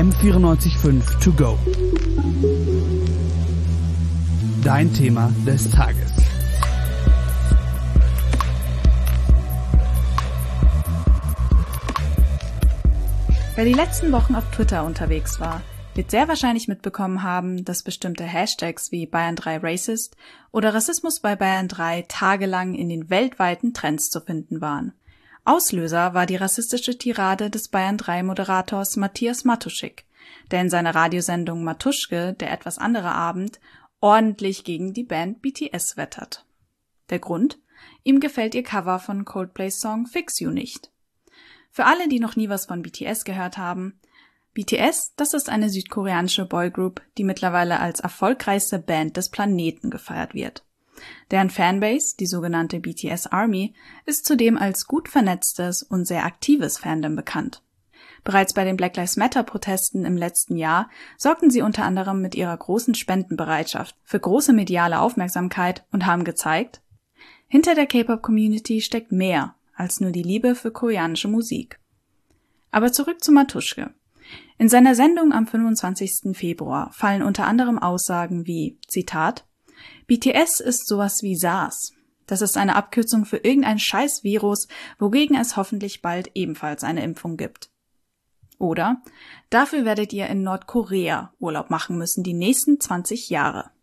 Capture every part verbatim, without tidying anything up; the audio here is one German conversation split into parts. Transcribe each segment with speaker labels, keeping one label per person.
Speaker 1: M vierundneunzig Komma fünf To Go. Dein Thema des Tages.
Speaker 2: Wer die letzten Wochen auf Twitter unterwegs war, wird sehr wahrscheinlich mitbekommen haben, dass bestimmte Hashtags wie Bayern drei Racist oder Rassismus bei Bayern drei tagelang in den weltweiten Trends zu finden waren. Auslöser war die rassistische Tirade des Bayern drei Moderators Matthias Matuschik, der in seiner Radiosendung Matuschke, der etwas andere Abend, ordentlich gegen die Band B T S wettert. Der Grund? Ihm gefällt ihr Cover von Coldplays Song Fix You nicht. Für alle, die noch nie was von B T S gehört haben, B T S, das ist eine südkoreanische Boygroup, die mittlerweile als erfolgreichste Band des Planeten gefeiert wird. Deren Fanbase, die sogenannte B T S Army, ist zudem als gut vernetztes und sehr aktives Fandom bekannt. Bereits bei den Black Lives Matter-Protesten im letzten Jahr sorgten sie unter anderem mit ihrer großen Spendenbereitschaft für große mediale Aufmerksamkeit und haben gezeigt, hinter der K-Pop-Community steckt mehr als nur die Liebe für koreanische Musik. Aber zurück zu Matuschke. In seiner Sendung am fünfundzwanzigsten Februar fallen unter anderem Aussagen wie, Zitat, B T S ist sowas wie SARS. Das ist eine Abkürzung für irgendein Scheiß-Virus, wogegen es hoffentlich bald ebenfalls eine Impfung gibt. Oder, dafür werdet ihr in Nordkorea Urlaub machen müssen die nächsten zwanzig Jahre.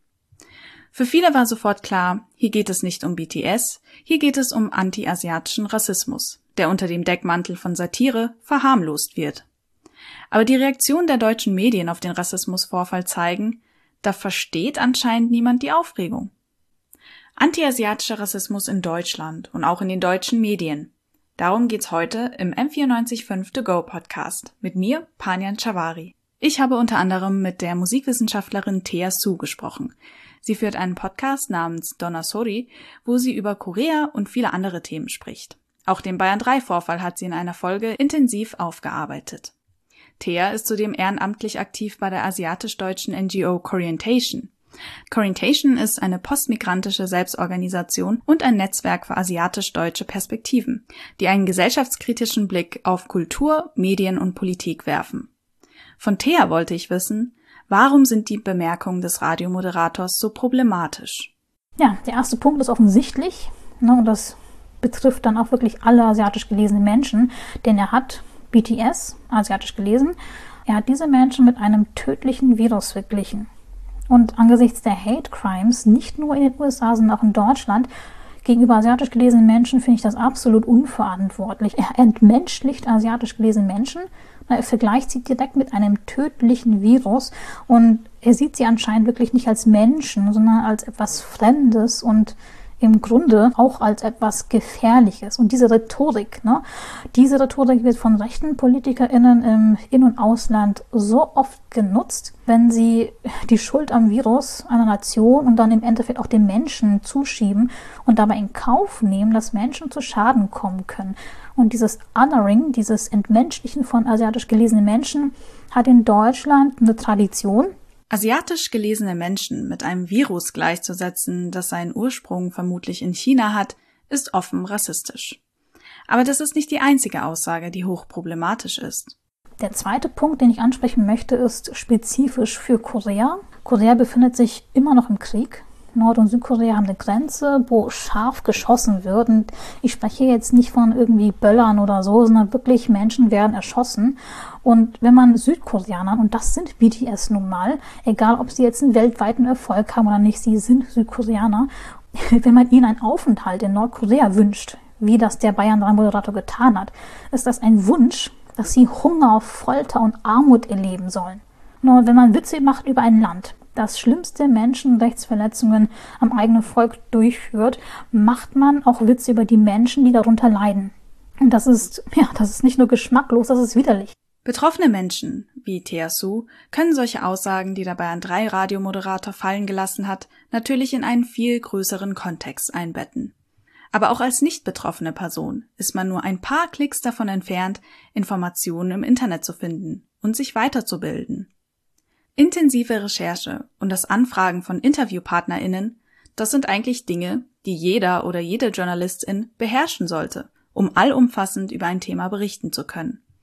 Speaker 2: Für viele war sofort klar, hier geht es nicht um B T S, hier geht es um anti-asiatischen Rassismus, der unter dem Deckmantel von Satire verharmlost wird. Aber die Reaktionen der deutschen Medien auf den Rassismusvorfall zeigen, da versteht anscheinend niemand die Aufregung. Anti-asiatischer Rassismus in Deutschland und auch in den deutschen Medien. Darum geht's heute im M vierundneunzig Komma fünf To Go Podcast mit mir, Panjan Chavari. Ich habe unter anderem mit der Musikwissenschaftlerin Thea Su gesprochen. Sie führt einen Podcast namens Donna Sori, wo sie über Korea und viele andere Themen spricht. Auch den Bayern drei Vorfall hat sie in einer Folge intensiv aufgearbeitet. Thea ist zudem ehrenamtlich aktiv bei der asiatisch-deutschen N G O Corientation. Corientation ist eine postmigrantische Selbstorganisation und ein Netzwerk für asiatisch-deutsche Perspektiven, die einen gesellschaftskritischen Blick auf Kultur, Medien und Politik werfen. Von Thea wollte ich wissen, warum sind die Bemerkungen des Radiomoderators so problematisch?
Speaker 3: Ja, der erste Punkt ist offensichtlich, ne, und das betrifft dann auch wirklich alle asiatisch gelesenen Menschen, denn er hat B T S, asiatisch gelesen, er hat diese Menschen mit einem tödlichen Virus verglichen. Und angesichts der Hate Crimes, nicht nur in den U S A, sondern auch in Deutschland, gegenüber asiatisch gelesenen Menschen finde ich das absolut unverantwortlich. Er entmenschlicht asiatisch gelesene Menschen, er vergleicht sie direkt mit einem tödlichen Virus und er sieht sie anscheinend wirklich nicht als Menschen, sondern als etwas Fremdes und im Grunde auch als etwas Gefährliches. Und diese Rhetorik, ne, diese Rhetorik wird von rechten PolitikerInnen im In- und Ausland so oft genutzt, wenn sie die Schuld am Virus einer Nation und dann im Endeffekt auch den Menschen zuschieben und dabei in Kauf nehmen, dass Menschen zu Schaden kommen können. Und dieses Othering, dieses Entmenschlichen von asiatisch gelesenen Menschen hat in Deutschland eine Tradition.
Speaker 2: Asiatisch gelesene Menschen mit einem Virus gleichzusetzen, das seinen Ursprung vermutlich in China hat, ist offen rassistisch. Aber das ist nicht die einzige Aussage, die hochproblematisch ist.
Speaker 3: Der zweite Punkt, den ich ansprechen möchte, ist spezifisch für Korea. Korea befindet sich immer noch im Krieg. Nord- und Südkorea haben eine Grenze, wo scharf geschossen wird. Und ich spreche jetzt nicht von irgendwie Böllern oder so, sondern wirklich Menschen werden erschossen. Und wenn man Südkoreanern, und das sind B T S nun mal, egal ob sie jetzt einen weltweiten Erfolg haben oder nicht, sie sind Südkoreaner, wenn man ihnen einen Aufenthalt in Nordkorea wünscht, wie das der Bayern drei Moderator getan hat, ist das ein Wunsch, dass sie Hunger, Folter und Armut erleben sollen. Nur wenn man Witze macht über ein Land, das schlimmste Menschenrechtsverletzungen am eigenen Volk durchführt, macht man auch Witze über die Menschen, die darunter leiden. Und das ist, ja, das ist nicht nur geschmacklos, das ist widerlich.
Speaker 2: Betroffene Menschen, wie Thea Su, können solche Aussagen, die der Bayern drei Radiomoderator fallen gelassen hat, natürlich in einen viel größeren Kontext einbetten. Aber auch als nicht betroffene Person ist man nur ein paar Klicks davon entfernt, Informationen im Internet zu finden und sich weiterzubilden. Intensive Recherche und das Anfragen von InterviewpartnerInnen, das sind eigentlich Dinge, die jeder oder jede Journalistin beherrschen sollte, um allumfassend über ein Thema berichten zu können.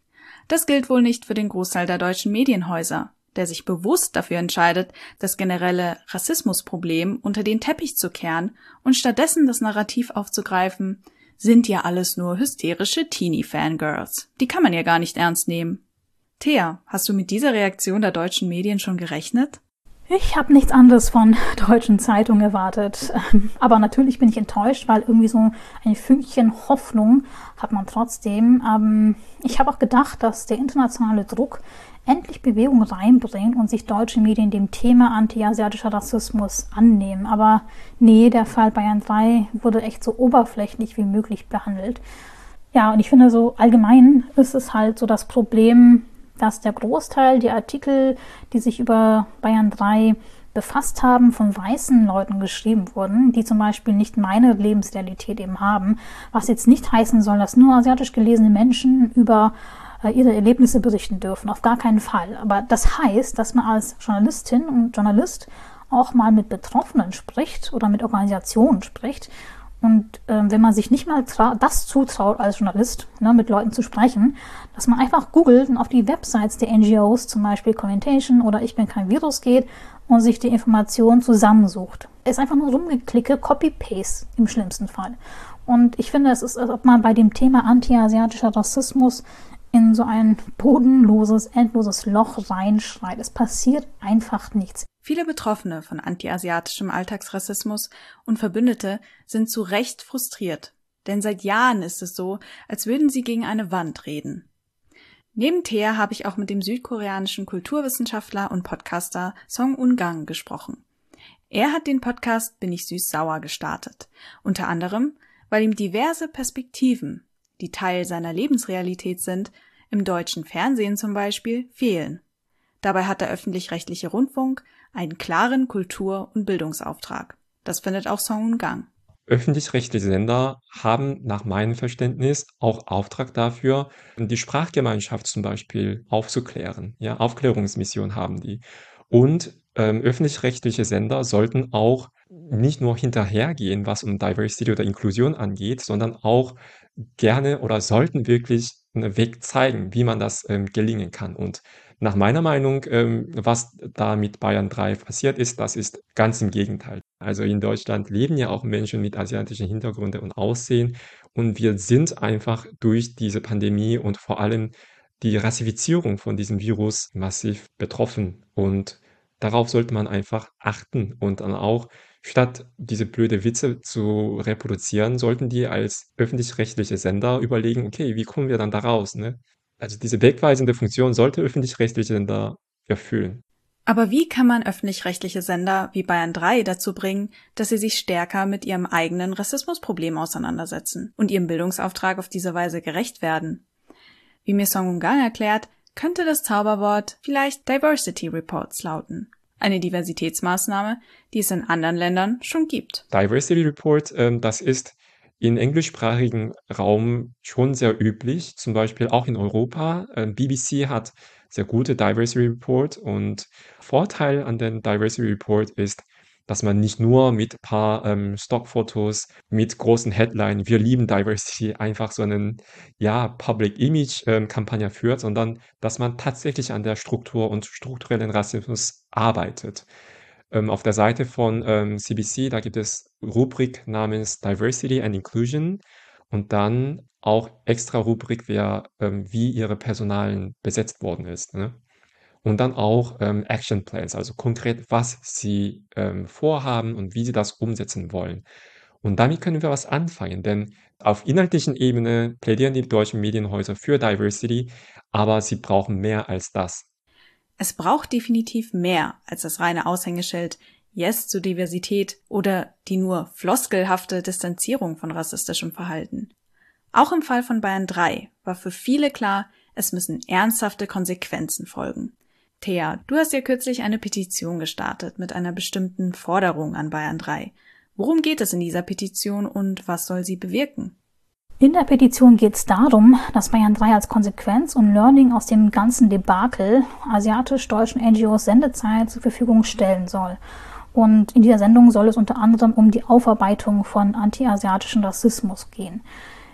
Speaker 2: Das gilt wohl nicht für den Großteil der deutschen Medienhäuser, der sich bewusst dafür entscheidet, das generelle Rassismusproblem unter den Teppich zu kehren und stattdessen das Narrativ aufzugreifen, sind ja alles nur hysterische Teenie-Fangirls. Die kann man ja gar nicht ernst nehmen. Thea, hast du mit dieser Reaktion der deutschen Medien schon gerechnet?
Speaker 3: Ich habe nichts anderes von deutschen Zeitungen erwartet. Aber natürlich bin ich enttäuscht, weil irgendwie so ein Fünkchen Hoffnung hat man trotzdem. Ich habe auch gedacht, dass der internationale Druck endlich Bewegung reinbringt und sich deutsche Medien dem Thema anti-asiatischer Rassismus annehmen. Aber nee, der Fall Bayern drei wurde echt so oberflächlich wie möglich behandelt. Ja, und ich finde, so allgemein ist es halt so das Problem, dass der Großteil der Artikel, die sich über Bayern drei befasst haben, von weißen Leuten geschrieben wurden, die zum Beispiel nicht meine Lebensrealität eben haben, was jetzt nicht heißen soll, dass nur asiatisch gelesene Menschen über äh, ihre Erlebnisse berichten dürfen, auf gar keinen Fall. Aber das heißt, dass man als Journalistin und Journalist auch mal mit Betroffenen spricht oder mit Organisationen spricht. Und äh, wenn man sich nicht mal das zutraut als Journalist, ne, mit Leuten zu sprechen, dass man einfach googelt und auf die Websites der N G Os, zum Beispiel Commentation oder Ich bin kein Virus geht und sich die Informationen zusammensucht. Es ist einfach nur rumgeklicke, Copy-Paste im schlimmsten Fall. Und ich finde, es ist, als ob man bei dem Thema anti-asiatischer Rassismus in so ein bodenloses, endloses Loch reinschreit. Es passiert einfach nichts.
Speaker 2: Viele Betroffene von anti-asiatischem Alltagsrassismus und Verbündete sind zu Recht frustriert, denn seit Jahren ist es so, als würden sie gegen eine Wand reden. Neben Thea habe ich auch mit dem südkoreanischen Kulturwissenschaftler und Podcaster Song Un-gang gesprochen. Er hat den Podcast Bin ich süß-sauer gestartet, unter anderem, weil ihm diverse Perspektiven, die Teil seiner Lebensrealität sind, im deutschen Fernsehen zum Beispiel, fehlen. Dabei hat der öffentlich-rechtliche Rundfunk einen klaren Kultur- und Bildungsauftrag. Das findet auch Song Un-gang.
Speaker 4: Öffentlich-rechtliche Sender haben nach meinem Verständnis auch Auftrag dafür, die Sprachgemeinschaft zum Beispiel aufzuklären. Ja, Aufklärungsmission haben die. Und ähm, öffentlich-rechtliche Sender sollten auch nicht nur hinterhergehen, was um Diversity oder Inklusion angeht, sondern auch gerne oder sollten wirklich einen Weg zeigen, wie man das ähm, gelingen kann. Und nach meiner Meinung, ähm, was da mit Bayern drei passiert ist, das ist ganz im Gegenteil. Also in Deutschland leben ja auch Menschen mit asiatischen Hintergründen und Aussehen und wir sind einfach durch diese Pandemie und vor allem die Rassifizierung von diesem Virus massiv betroffen und darauf sollte man einfach achten und dann auch, statt diese blöde Witze zu reproduzieren, sollten die als öffentlich-rechtliche Sender überlegen, okay, wie kommen wir dann da raus, ne? Also diese wegweisende Funktion sollte öffentlich-rechtliche Sender erfüllen.
Speaker 2: Aber wie kann man öffentlich-rechtliche Sender wie Bayern drei dazu bringen, dass sie sich stärker mit ihrem eigenen Rassismusproblem auseinandersetzen und ihrem Bildungsauftrag auf diese Weise gerecht werden? Wie mir Song Un-gang erklärt, könnte das Zauberwort vielleicht Diversity Reports lauten. Eine Diversitätsmaßnahme, die es in anderen Ländern schon gibt.
Speaker 4: Diversity Report, ähm, das ist im englischsprachigen Raum schon sehr üblich, zum Beispiel auch in Europa. Ähm, B B C hat sehr gute Diversity Report und Vorteil an den Diversity Report ist, dass man nicht nur mit ein paar ähm, Stockfotos, mit großen Headline, wir lieben Diversity, einfach so einen ja, Public Image ähm, Kampagne führt, sondern dass man tatsächlich an der Struktur und strukturellen Rassismus arbeitet. Ähm, auf der Seite von ähm, C B C, da gibt es Rubrik namens Diversity and Inclusion und dann auch extra Rubrik, wer, ähm, wie ihre Personalien besetzt worden ist, ne? Und dann auch ähm, Action Plans, also konkret, was sie ähm, vorhaben und wie sie das umsetzen wollen. Und damit können wir was anfangen, denn auf inhaltlichen Ebene plädieren die deutschen Medienhäuser für Diversity, aber sie brauchen mehr als das.
Speaker 2: Es braucht definitiv mehr als das reine Aushängeschild Yes zu Diversität oder die nur floskelhafte Distanzierung von rassistischem Verhalten. Auch im Fall von Bayern drei war für viele klar, es müssen ernsthafte Konsequenzen folgen. Thea, du hast ja kürzlich eine Petition gestartet mit einer bestimmten Forderung an Bayern drei. Worum geht es in dieser Petition und was soll sie bewirken?
Speaker 3: In der Petition geht es darum, dass Bayern drei als Konsequenz und Learning aus dem ganzen Debakel asiatisch-deutschen N G Os Sendezeit zur Verfügung stellen soll. Und in dieser Sendung soll es unter anderem um die Aufarbeitung von anti-asiatischem Rassismus gehen.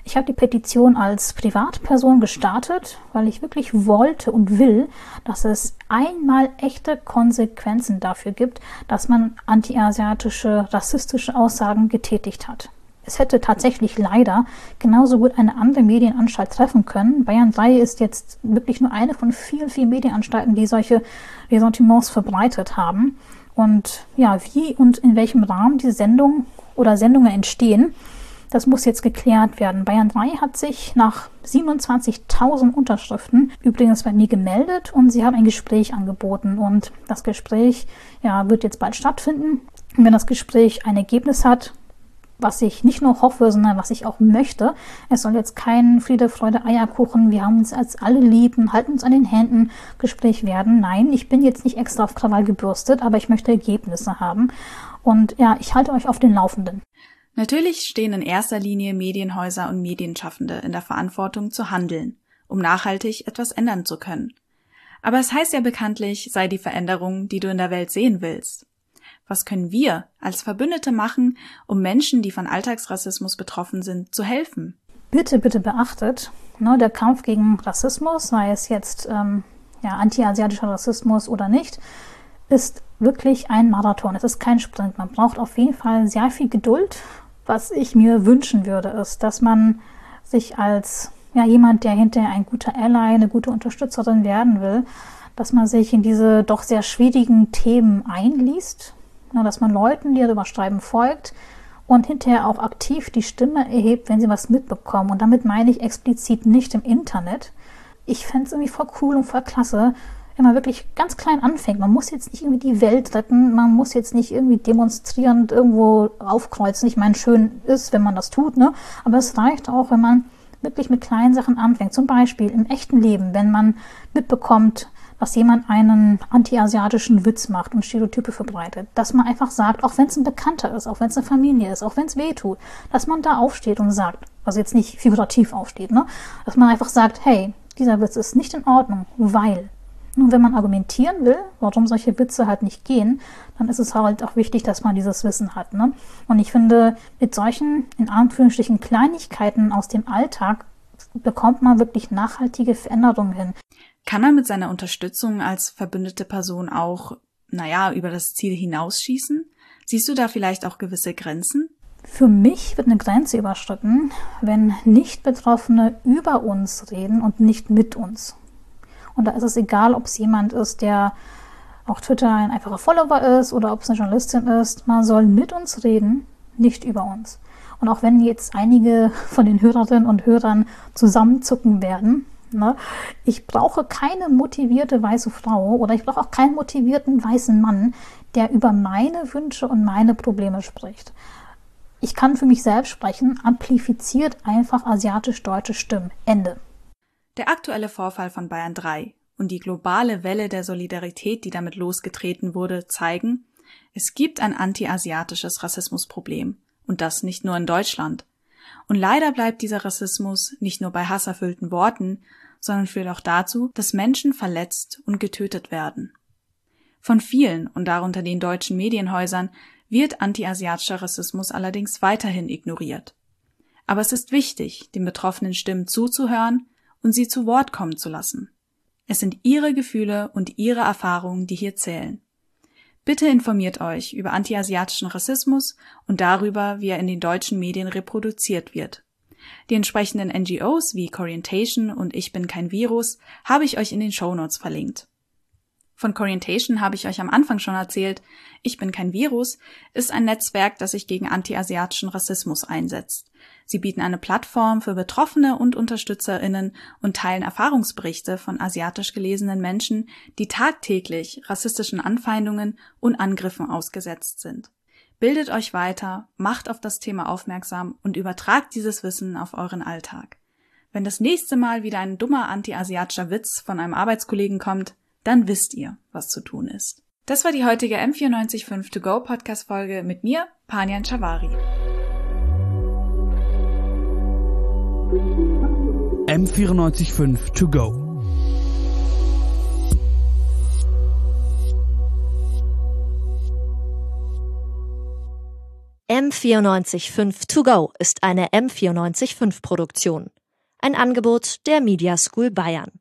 Speaker 3: Ich habe die Petition als Privatperson gestartet, weil ich wirklich wollte und will, dass es einmal echte Konsequenzen dafür gibt, dass man antiasiatische, rassistische Aussagen getätigt hat. Es hätte tatsächlich leider genauso gut eine andere Medienanstalt treffen können. Bayern drei ist jetzt wirklich nur eine von vielen, vielen Medienanstalten, die solche Ressentiments verbreitet haben. Und ja, wie und in welchem Rahmen diese Sendungen oder Sendungen entstehen, das muss jetzt geklärt werden. Bayern drei hat sich nach siebenundzwanzigtausend Unterschriften übrigens bei mir gemeldet und sie haben ein Gespräch angeboten. Und das Gespräch ja, wird jetzt bald stattfinden. Und wenn das Gespräch ein Ergebnis hat, was ich nicht nur hoffe, sondern was ich auch möchte, es soll jetzt kein Friede, Freude, Eierkuchen, wir haben uns als alle lieb und halten uns an den Händen Gespräch werden. Nein, ich bin jetzt nicht extra auf Krawall gebürstet, aber ich möchte Ergebnisse haben. Und ja, ich halte euch auf den Laufenden.
Speaker 2: Natürlich stehen in erster Linie Medienhäuser und Medienschaffende in der Verantwortung zu handeln, um nachhaltig etwas ändern zu können. Aber es heißt ja bekanntlich, sei die Veränderung, die du in der Welt sehen willst. Was können wir als Verbündete machen, um Menschen, die von Alltagsrassismus betroffen sind, zu helfen?
Speaker 3: Bitte, bitte beachtet, ne, der Kampf gegen Rassismus, sei es jetzt ähm, ja, anti-asiatischer Rassismus oder nicht, ist wirklich ein Marathon. Es ist kein Sprint. Man braucht auf jeden Fall sehr viel Geduld. Was ich mir wünschen würde, ist, dass man sich als ja, jemand, der hinterher ein guter Ally, eine gute Unterstützerin werden will, dass man sich in diese doch sehr schwierigen Themen einliest, ja, dass man Leuten, die darüber schreiben, folgt und hinterher auch aktiv die Stimme erhebt, wenn sie was mitbekommen. Und damit meine ich explizit nicht im Internet. Ich fände es irgendwie voll cool und voll klasse, wenn man wirklich ganz klein anfängt. Man muss jetzt nicht irgendwie die Welt retten, man muss jetzt nicht irgendwie demonstrierend irgendwo aufkreuzen. Ich meine, schön ist, wenn man das tut, ne? Aber es reicht auch, wenn man wirklich mit kleinen Sachen anfängt. Zum Beispiel im echten Leben, wenn man mitbekommt, dass jemand einen anti-asiatischen Witz macht und Stereotype verbreitet, dass man einfach sagt, auch wenn es ein Bekannter ist, auch wenn es eine Familie ist, auch wenn es weh tut, dass man da aufsteht und sagt, also jetzt nicht figurativ aufsteht, ne? Dass man einfach sagt, hey, dieser Witz ist nicht in Ordnung, weil. Nun, wenn man argumentieren will, warum solche Witze halt nicht gehen, dann ist es halt auch wichtig, dass man dieses Wissen hat, ne? Und ich finde, mit solchen, in Anführungsstrichen, Kleinigkeiten aus dem Alltag bekommt man wirklich nachhaltige Veränderungen hin.
Speaker 2: Kann man mit seiner Unterstützung als verbündete Person auch, naja, über das Ziel hinausschießen? Siehst du da vielleicht auch gewisse Grenzen?
Speaker 3: Für mich wird eine Grenze überschritten, wenn Nicht-Betroffene über uns reden und nicht mit uns. Und da ist es egal, ob es jemand ist, der auf Twitter ein einfacher Follower ist oder ob es eine Journalistin ist. Man soll mit uns reden, nicht über uns. Und auch wenn jetzt einige von den Hörerinnen und Hörern zusammenzucken werden, ne, ich brauche keine motivierte weiße Frau oder ich brauche auch keinen motivierten weißen Mann, der über meine Wünsche und meine Probleme spricht. Ich kann für mich selbst sprechen, amplifiziert einfach asiatisch-deutsche Stimmen. Ende.
Speaker 2: Der aktuelle Vorfall von Bayern drei und die globale Welle der Solidarität, die damit losgetreten wurde, zeigen, es gibt ein anti-asiatisches Rassismusproblem und das nicht nur in Deutschland. Und leider bleibt dieser Rassismus nicht nur bei hasserfüllten Worten, sondern führt auch dazu, dass Menschen verletzt und getötet werden. Von vielen und darunter den deutschen Medienhäusern wird anti-asiatischer Rassismus allerdings weiterhin ignoriert. Aber es ist wichtig, den betroffenen Stimmen zuzuhören und sie zu Wort kommen zu lassen. Es sind ihre Gefühle und ihre Erfahrungen, die hier zählen. Bitte informiert euch über anti-asiatischen Rassismus und darüber, wie er in den deutschen Medien reproduziert wird. Die entsprechenden N G Os wie Corientation und Ich bin kein Virus habe ich euch in den Shownotes verlinkt. Von Corientation habe ich euch am Anfang schon erzählt. Ich bin kein Virus ist ein Netzwerk, das sich gegen anti-asiatischen Rassismus einsetzt. Sie bieten eine Plattform für Betroffene und UnterstützerInnen und teilen Erfahrungsberichte von asiatisch gelesenen Menschen, die tagtäglich rassistischen Anfeindungen und Angriffen ausgesetzt sind. Bildet euch weiter, macht auf das Thema aufmerksam und übertragt dieses Wissen auf euren Alltag. Wenn das nächste Mal wieder ein dummer anti-asiatischer Witz von einem Arbeitskollegen kommt, dann wisst ihr, was zu tun ist. Das war die heutige M vierundneunzig Komma fünf To Go Podcast-Folge mit mir, Panjan Chavari.
Speaker 1: M vierundneunzig Komma fünf To Go.
Speaker 5: M vierundneunzig Komma fünf To Go ist eine M vierundneunzig Komma fünf Produktion. Ein Angebot der Media School Bayern.